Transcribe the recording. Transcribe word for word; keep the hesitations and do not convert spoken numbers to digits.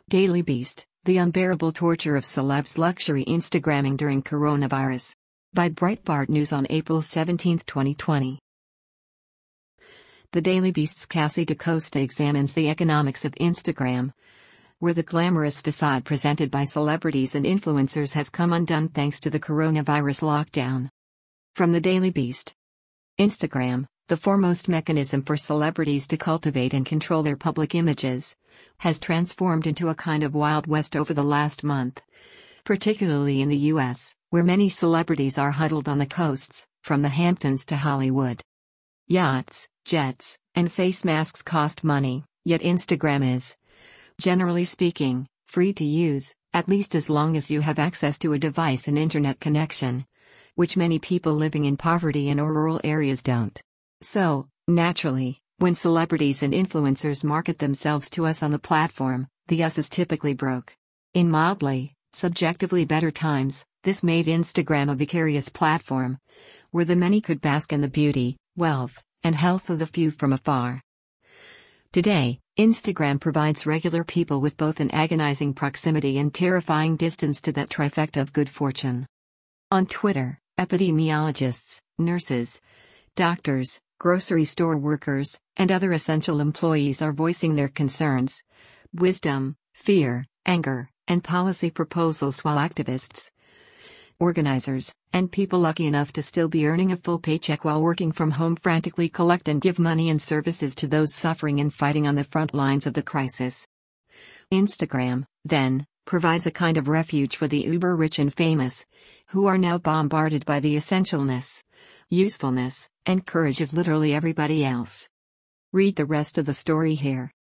Daily Beast, The Unbearable Torture of Celebs Luxury Instagramming During Coronavirus. By Breitbart News on April seventeenth, twenty twenty. The Daily Beast's Cassie DaCosta examines the economics of Instagram, where the glamorous facade presented by celebrities and influencers has come undone thanks to the coronavirus lockdown. From the Daily Beast. Instagram, the foremost mechanism for celebrities to cultivate and control their public images, has transformed into a kind of Wild West over the last month, particularly in the U S, where many celebrities are huddled on the coasts, from the Hamptons to Hollywood. Yachts, jets, and face masks cost money, yet Instagram is, generally speaking, free to use, at least as long as you have access to a device and internet connection, which many people living in poverty and or rural areas don't. So, naturally, when celebrities and influencers market themselves to us on the platform, the us is typically broke. In mildly, subjectively better times, this made Instagram a vicarious platform, where the many could bask in the beauty, wealth, and health of the few from afar. Today, Instagram provides regular people with both an agonizing proximity and terrifying distance to that trifecta of good fortune. On Twitter, epidemiologists, nurses, doctors, grocery store workers, and other essential employees are voicing their concerns, wisdom, fear, anger, and policy proposals, while activists, organizers, and people lucky enough to still be earning a full paycheck while working from home frantically collect and give money and services to those suffering and fighting on the front lines of the crisis. Instagram, then, provides a kind of refuge for the uber-rich and famous, who are now bombarded by the essentialness, usefulness, and courage of literally everybody else. Read the rest of the story here.